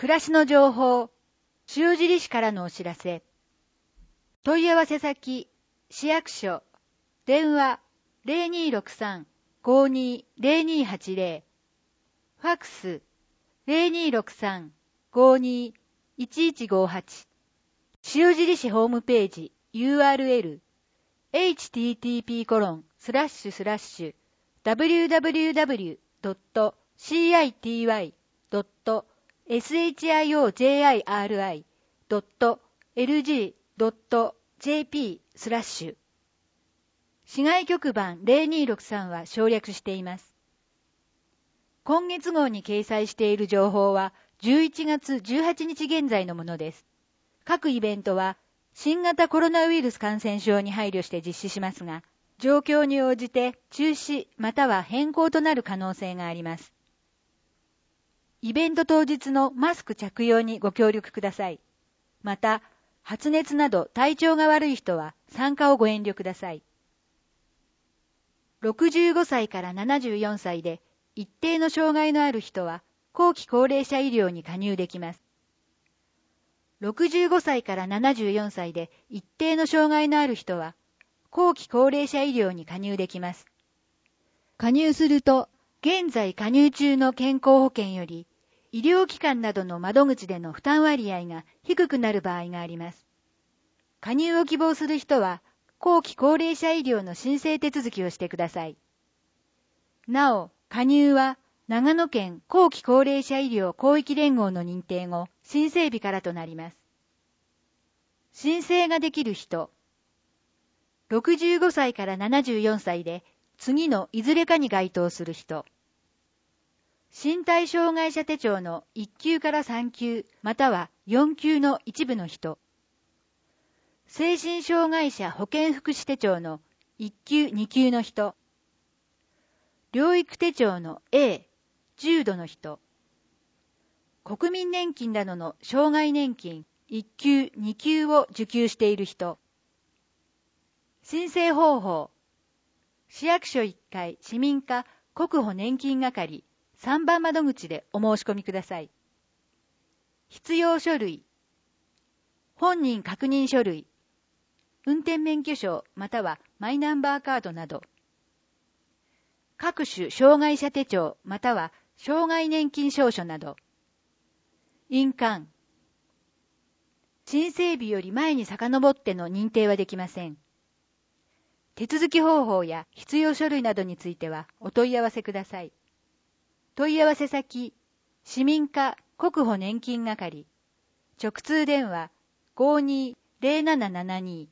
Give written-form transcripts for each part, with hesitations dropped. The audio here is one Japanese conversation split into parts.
暮らしの情報、塩尻市からのお知らせ。問い合わせ先、市役所、電話0263-520280、ファックス0263-521158、塩尻市ホームページ URL http://www.citi.shiri.lg.jp/ 市外局番0263は省略しています。今月号に掲載している情報は11月18日現在のものです。各イベントは新型コロナウイルス感染症に配慮して実施しますが、状況に応じて中止または変更となる可能性があります。イベント当日のマスク着用にご協力ください。また、発熱など体調が悪い人は参加をご遠慮ください。65歳から74歳で一定の障害のある人は後期高齢者医療に加入できます。65歳から74歳で一定の障害のある人は後期高齢者医療に加入できます。加入すると、現在加入中の健康保険より医療機関などの窓口での負担割合が低くなる場合があります。加入を希望する人は、後期高齢者医療の申請手続きをしてください。なお、加入は長野県後期高齢者医療広域連合の認定後、申請日からとなります。申請ができる人、65歳から74歳で次のいずれかに該当する人、身体障害者手帳の1級から3級または4級の一部の人、精神障害者保健福祉手帳の1級2級の人、療育手帳の A、重度の人、国民年金などの障害年金1級2級を受給している人、申請方法、市役所1階市民課国保年金係3番窓口でお申し込みください。必要書類、本人確認書類、運転免許証またはマイナンバーカードなど、各種障害者手帳または障害年金証書など、印鑑、申請日より前に遡っての認定はできません。手続き方法や必要書類などについてはお問い合わせください。問い合わせ先、市民課国保年金係、直通電話520772。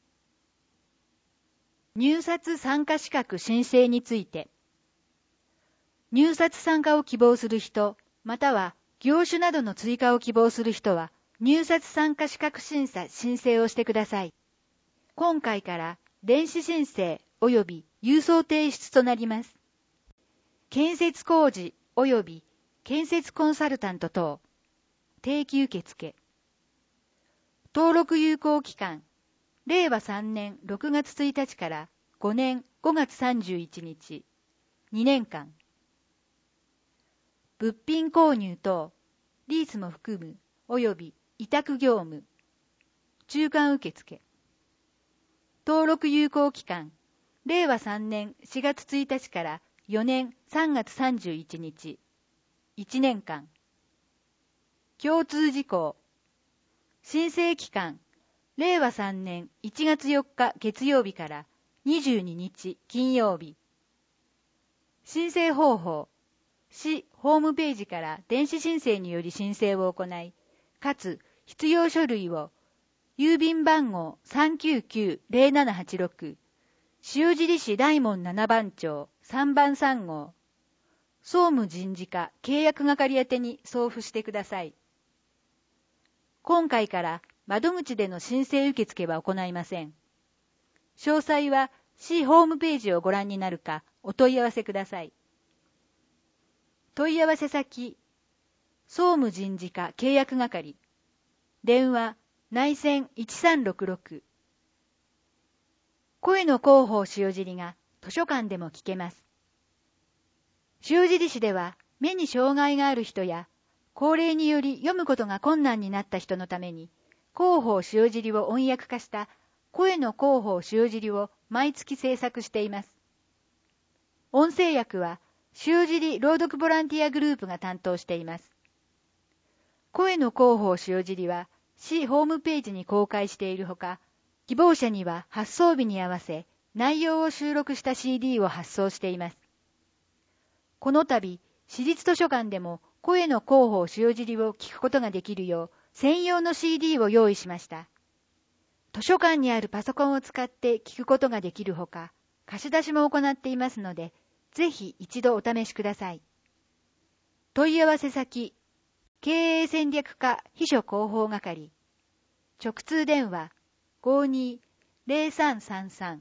入札参加資格申請について、入札参加を希望する人、または業種などの追加を希望する人は、入札参加資格審査申請をしてください。今回から電子申請及び郵送提出となります。建設工事及び建設コンサルタント等、定期受付。登録有効期間、令和3年6月1日から5年5月31日、2年間。物品購入等、リースも含む及び委託業務、中間受付。登録有効期間、令和3年4月1日から4年3月31日、1年間。共通事項。申請期間、令和3年1月4日月曜日から22日金曜日。申請方法。市ホームページから電子申請により申請を行い、かつ必要書類を郵便番号 399-0786 塩尻市大門7番町3番3号総務人事課契約係宛てに送付してください。今回から窓口での申請受付は行いません。詳細は市ホームページをご覧になるかお問い合わせください。問い合わせ先、総務人事課契約係、電話、内線1366。声の広報塩尻が図書館でも聞けます。塩尻市では目に障害がある人や高齢により読むことが困難になった人のために、広報塩尻を音訳化した声の広報塩尻を毎月制作しています。音声訳は塩尻朗読ボランティアグループが担当しています。声の広報塩尻は市ホームページに公開しているほか、希望者には発送日に合わせ内容を収録した CD を発送しています。この度、市立図書館でも声の広報塩尻を聞くことができるよう専用の CD を用意しました。図書館にあるパソコンを使って聞くことができるほか、貸し出しも行っていますので、ぜひ一度お試しください。問い合わせ先、経営戦略課秘書広報係、直通電話 52-0333。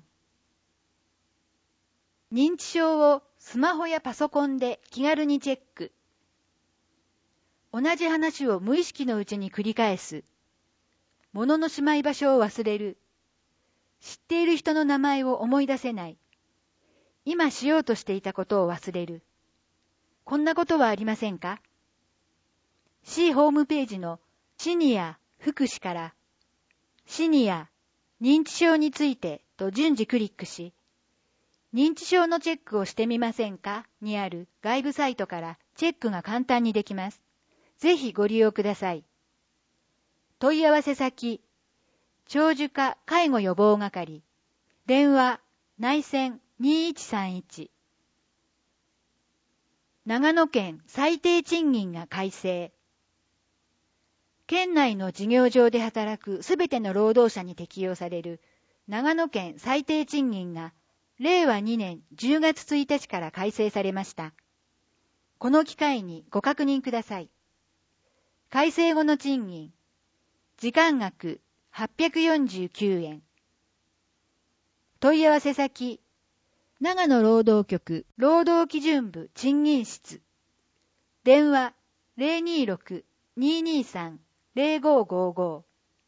認知症をスマホやパソコンで気軽にチェック。同じ話を無意識のうちに繰り返す。物のしまい場所を忘れる。知っている人の名前を思い出せない。今しようとしていたことを忘れる。こんなことはありませんか？市ホームページのシニア福祉からシニア認知症についてと順次クリックし、認知症のチェックをしてみませんかにある外部サイトからチェックが簡単にできます。ぜひご利用ください。問い合わせ先、長寿課介護予防係、電話内線2131。長野県最低賃金が改正。県内の事業場で働くすべての労働者に適用される長野県最低賃金が令和2年10月1日から改正されました。この機会にご確認ください。改正後の賃金、時間額849円。問い合わせ先、長野労働局労働基準部賃金室。電話026-223-0555。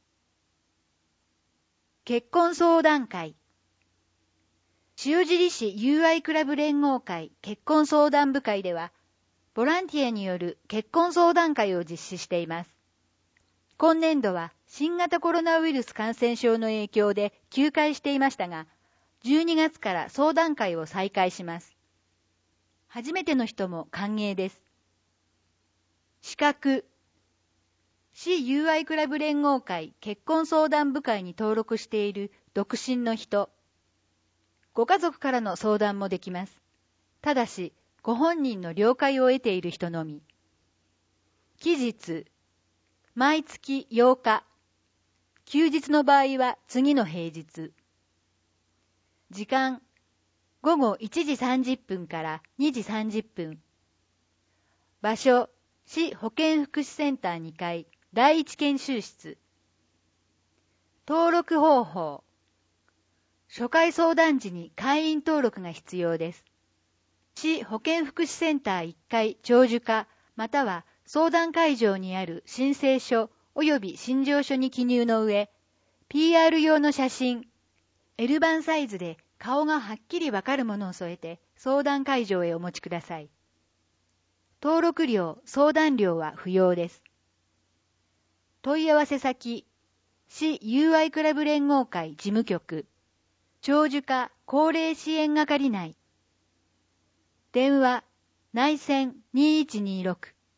結婚相談会。塩尻市友愛クラブ連合会結婚相談部会では、ボランティアによる結婚相談会を実施しています。今年度は新型コロナウイルス感染症の影響で休会していましたが、12月から相談会を再開します。初めての人も歓迎です。資格、市友愛クラブ連合会結婚相談部会に登録している独身の人、ご家族からの相談もできます。ただし、ご本人の了解を得ている人のみ。期日、毎月8日。休日の場合は次の平日。時間、午後1時30分から2時30分。場所、市保健福祉センター2階、第一研修室。登録方法。初回相談時に会員登録が必要です。市保健福祉センター1階長寿課または相談会場にある申請書及び診療書に記入の上、PR 用の写真、L 版サイズで顔がはっきりわかるものを添えて相談会場へお持ちください。登録料、相談料は不要です。問い合わせ先、市友愛クラブ連合会事務局、長寿課高齢支援係内。電話、内線2126。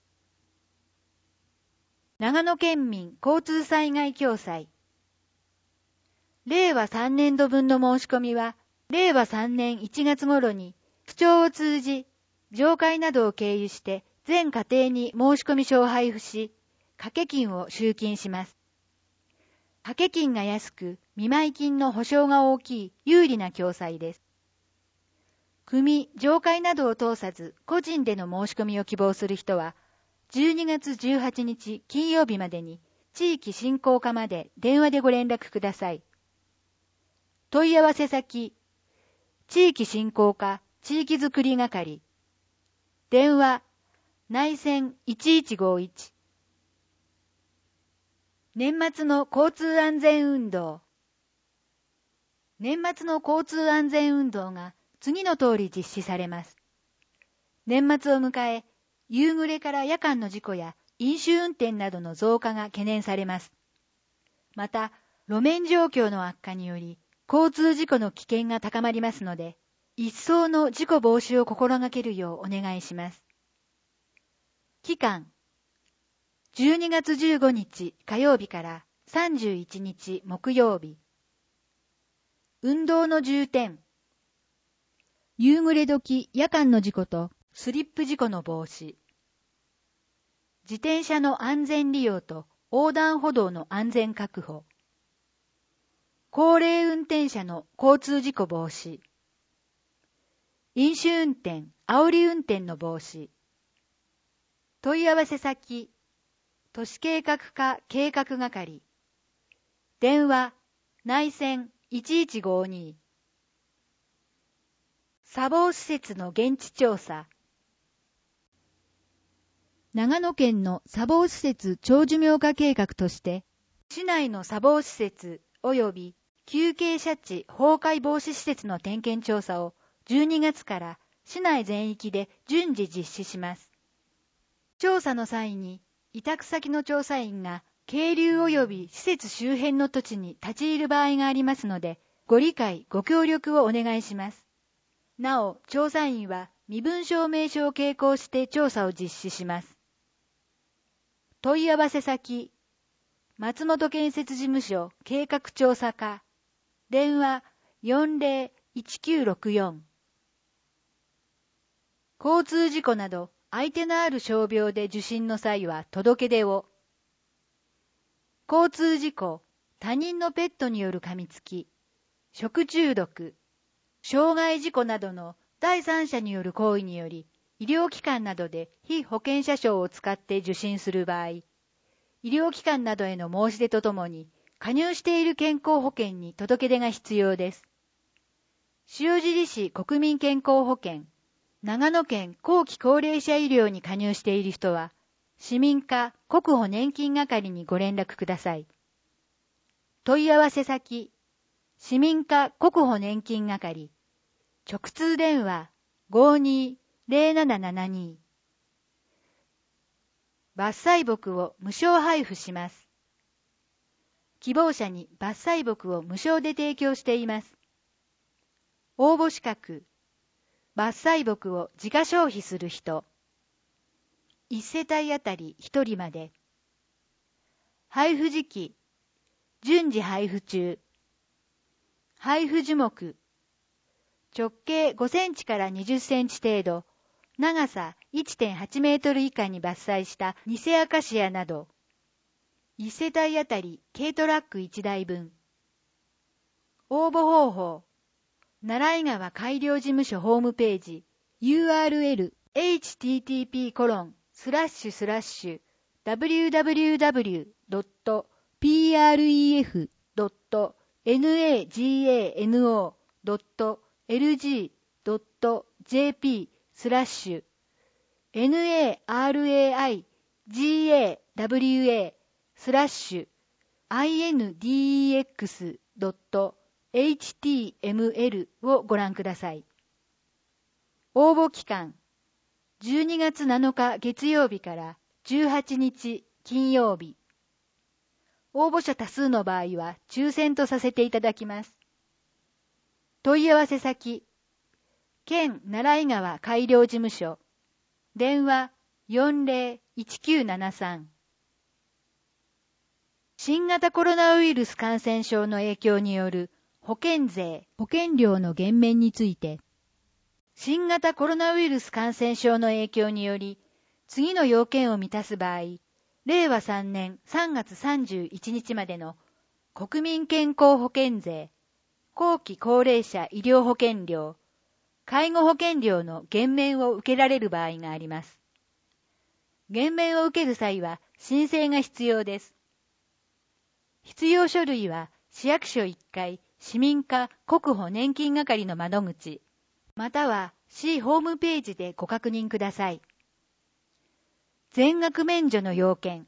長野県民交通災害共済。令和3年度分の申し込みは、令和3年1月頃に、府庁を通じ、上会などを経由して、全家庭に申し込み書を配布し、掛け金を集金します。掛け金が安く、見舞い金の保証が大きい有利な共済です。組、上会などを通さず、個人での申し込みを希望する人は、12月18日金曜日までに、地域振興課まで電話でご連絡ください。問い合わせ先、地域振興課地域づくり係。電話、内線1151。年末の交通安全運動。年末の交通安全運動が次の通り実施されます。年末を迎え、夕暮れから夜間の事故や飲酒運転などの増加が懸念されます。また、路面状況の悪化により、交通事故の危険が高まりますので、一層の事故防止を心がけるようお願いします。期間、12月15日火曜日から31日木曜日。運動の重点。夕暮れ時夜間の事故とスリップ事故の防止。自転車の安全利用と横断歩道の安全確保。高齢運転者の交通事故防止。飲酒運転、煽り運転の防止。問い合わせ先、都市計画課計画係。電話、内線1152。砂防施設の現地調査。長野県の砂防施設長寿命化計画として、市内の砂防施設及び急傾斜地崩壊防止施設の点検調査を12月から市内全域で順次実施します。調査の際に、委託先の調査員が渓流及び施設周辺の土地に立ち入る場合がありますので、ご理解、ご協力をお願いします。なお、調査員は身分証明書を携行して調査を実施します。問い合わせ先、松本建設事務所計画調査課、電話401964。交通事故など相手のある傷病で受診の際は届け出を。交通事故、他人のペットによる噛みつき、食中毒、傷害事故などの第三者による行為により、医療機関などで被保険者証を使って受診する場合、医療機関などへの申し出とともに、加入している健康保険に届け出が必要です。塩尻市国民健康保険、長野県後期高齢者医療に加入している人は、市民課国保年金係にご連絡ください。問い合わせ先、市民課国保年金係、直通電話520772。伐採木を無償配布します。希望者に伐採木を無償で提供しています。応募資格、伐採木を自家消費する人。1世帯あたり1人まで。配布時期、順次配布中。配布樹木、直径5センチから20センチ程度、長さ 1.8 メートル以下に伐採したニセアカシアなど、1世帯あたり軽トラック1台分。応募方法、奈良井川改良事務所ホームページ、URL http://www.praigawa.lg.jp/index.html をご覧ください。応募期間、12月7日月曜日から18日金曜日。応募者多数の場合は抽選とさせていただきます。問い合わせ先、県奈良井川改良事務所、電話401973。新型コロナウイルス感染症の影響による保険税・保険料の減免について、新型コロナウイルス感染症の影響により、次の要件を満たす場合、令和3年3月31日までの国民健康保険税、後期高齢者医療保険料、介護保険料の減免を受けられる場合があります。減免を受ける際は申請が必要です。必要書類は市役所1階市民課国保年金係の窓口、または市ホームページでご確認ください。全額免除の要件。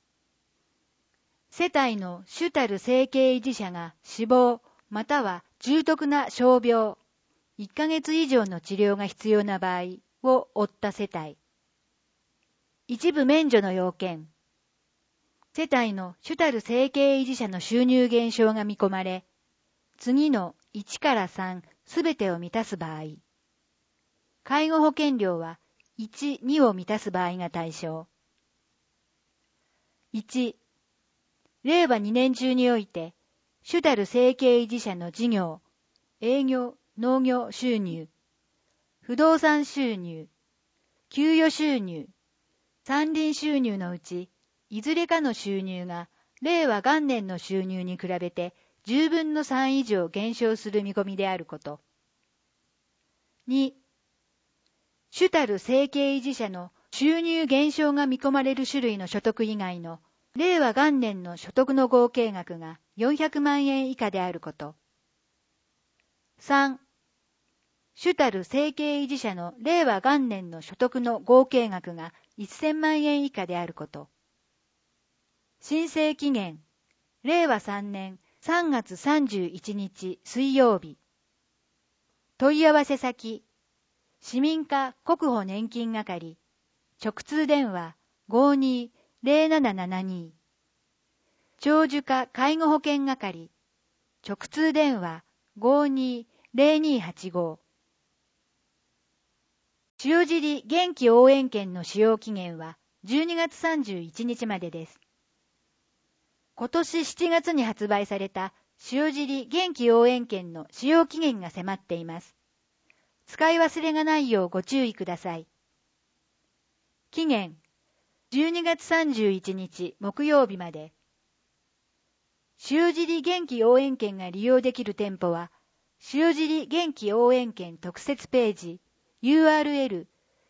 世帯の主たる生計維持者が死亡または重篤な傷病、1ヶ月以上の治療が必要な場合を負った世帯。 一部免除の要件。世帯の主たる生計維持者の収入減少が見込まれ、次の1から3すべてを満たす場合、介護保険料は1、2を満たす場合が対象。1、令和2年中において、主たる生計維持者の事業、営業、農業収入、不動産収入、給与収入、山林収入のうち、いずれかの収入が令和元年の収入に比べて10分の3以上減少する見込みであること。2、主たる生計維持者の収入減少が見込まれる種類の所得以外の令和元年の所得の合計額が400万円以下であること。3、主たる生計維持者の令和元年の所得の合計額が1000万円以下であること。申請期限、令和3年3月31日水曜日。問い合わせ先、市民課国保年金係、直通電話 52-0772。長寿課介護保険係、直通電話 52-0285。塩尻元気応援券の使用期限は12月31日までです。今年7月に発売された塩尻元気応援券の使用期限が迫っています。使い忘れがないようご注意ください。期限、12月31日木曜日まで。塩尻元気応援券が利用できる店舗は、塩尻元気応援券特設ページ、URL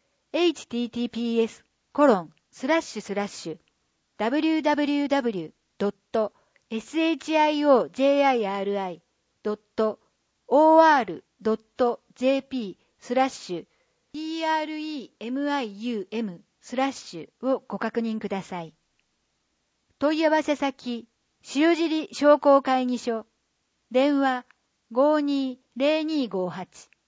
https://www.shirior.jiri.org.tremium/ をご確認ください。問い合わせ先、塩尻商工会議所、電話520258。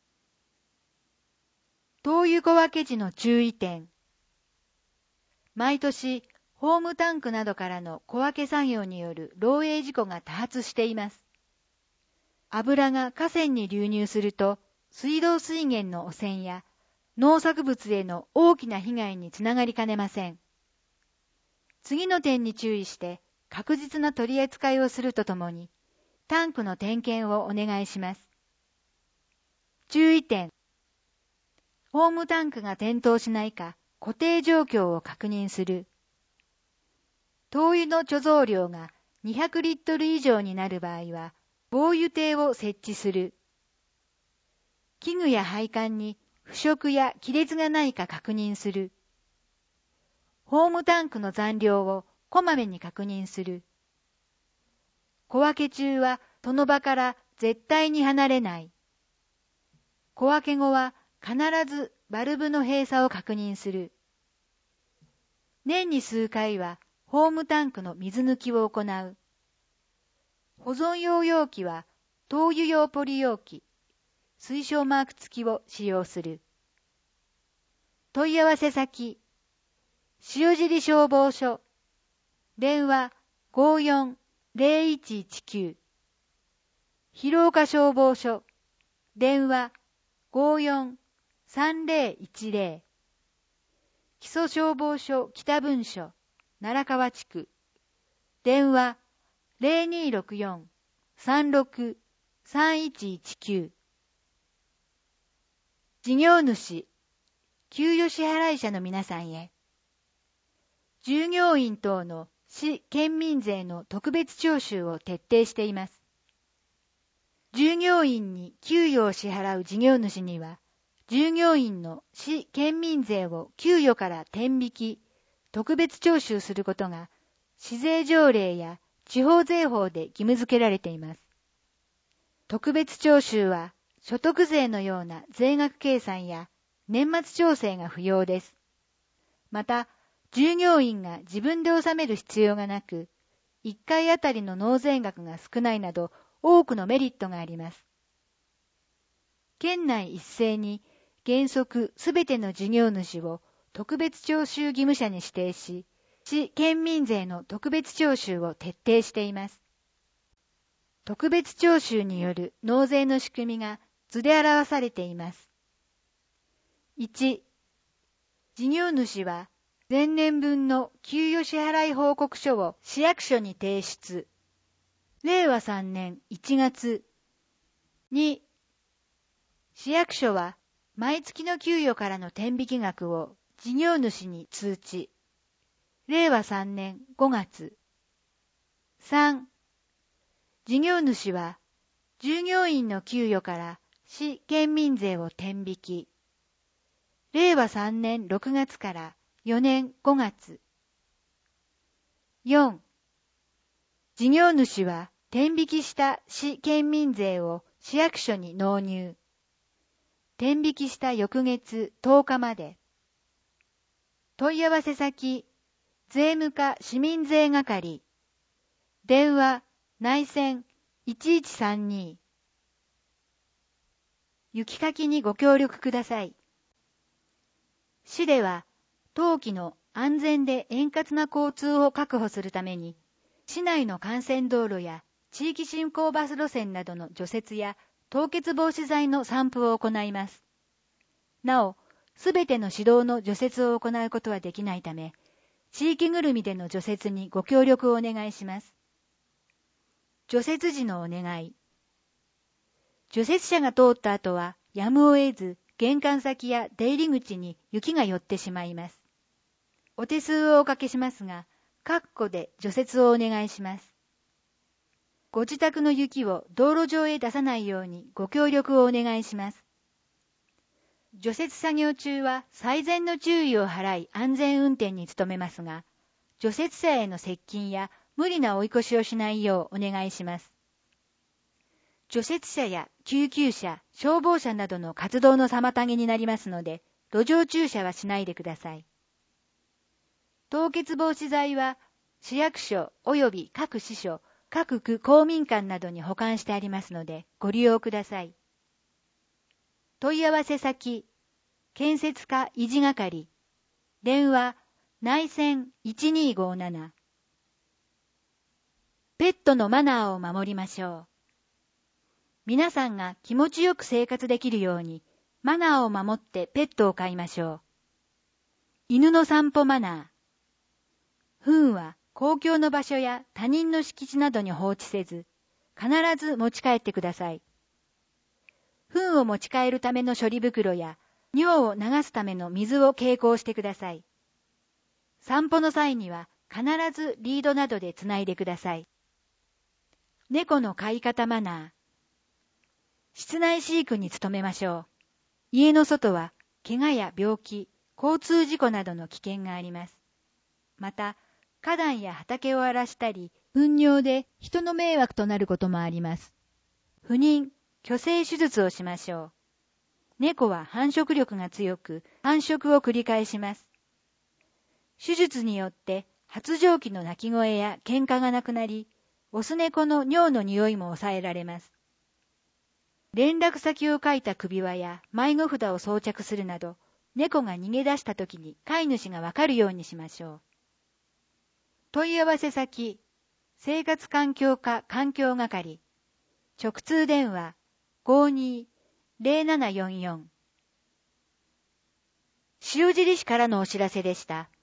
灯油小分け時の注意点。毎年、ホームタンクなどからの小分け作業による漏洩事故が多発しています。油が河川に流入すると、水道水源の汚染や農作物への大きな被害につながりかねません。次の点に注意して確実な取り扱いをするとともに、タンクの点検をお願いします。注意点。ホームタンクが点灯しないか固定状況を確認する。灯油の貯蔵量が200リットル以上になる場合は、防油堤を設置する。器具や配管に腐食や亀裂がないか確認する。ホームタンクの残量をこまめに確認する。小分け中はその場から絶対に離れない。小分け後は必ずバルブの閉鎖を確認する。年に数回はホームタンクの水抜きを行う。保存用容器は灯油用ポリ容器、推奨マーク付きを使用する。問い合わせ先、塩尻消防署、電話54-0119。広岡消防署、電話54-3010。木曽消防署北分署、奈良川地区、電話0264-36-3119。事業主、給与支払い者の皆さんへ、従業員等の市県民税の特別徴収を徹底しています。従業員に給与を支払う事業主には、従業員の市県民税を給与から天引き、特別徴収することが、市税条例や地方税法で義務付けられています。特別徴収は、所得税のような税額計算や年末調整が不要です。また、従業員が自分で納める必要がなく、1回あたりの納税額が少ないなど多くのメリットがあります。県内一斉に原則すべての事業主を特別徴収義務者に指定し、市県民税の特別徴収を徹底しています。特別徴収による納税の仕組みが図で表されています。1、事業主は前年分の給与支払い報告書を市役所に提出。令和3年1月。2、市役所は毎月の給与からの天引き額を事業主に通知。令和3年5月。3、事業主は従業員の給与から市県民税を天引き。令和3年6月から4年5月。4、事業主は天引きした市県民税を市役所に納入。天引きした翌月10日まで。問い合わせ先、税務課市民税係。電話、内線1132。雪かきにご協力ください。市では、冬季の安全で円滑な交通を確保するために、市内の幹線道路や地域振興バス路線などの除雪や凍結防止剤の散布を行います。なお、すべての市道の除雪を行うことはできないため、地域ぐるみでの除雪にご協力をお願いします。除雪時のお願い。除雪車が通った後は、やむを得ず、玄関先や出入り口に雪が寄ってしまいます。お手数をおかけしますが、括弧で除雪をお願いします。ご自宅の雪を道路上へ出さないようにご協力をお願いします。除雪作業中は最善の注意を払い安全運転に努めますが、除雪車への接近や無理な追い越しをしないようお願いします。除雪車や救急車、消防車などの活動の妨げになりますので、路上駐車はしないでください。凍結防止剤は市役所及び各支所、各区公民館などに保管してありますのでご利用ください。問い合わせ先、建設課維持係、電話、内線1257。ペットのマナーを守りましょう。皆さんが気持ちよく生活できるように、マナーを守ってペットを飼いましょう。犬の散歩マナー。糞は公共の場所や他人の敷地などに放置せず、必ず持ち帰ってください。糞を持ち帰るための処理袋や尿を流すための水を携行してください。散歩の際には必ずリードなどでつないでください。猫の飼い方マナー。室内飼育に努めましょう。家の外は怪我や病気、交通事故などの危険があります。また、花壇や畑を荒らしたり、糞尿で人の迷惑となることもあります。不妊、去勢手術をしましょう。猫は繁殖力が強く、繁殖を繰り返します。手術によって発情期の鳴き声や喧嘩がなくなり、オス猫の尿の匂いも抑えられます。連絡先を書いた首輪や迷子札を装着するなど、猫が逃げ出した時に飼い主がわかるようにしましょう。問い合わせ先、生活環境課環境係、直通電話52-0744。塩尻市からのお知らせでした。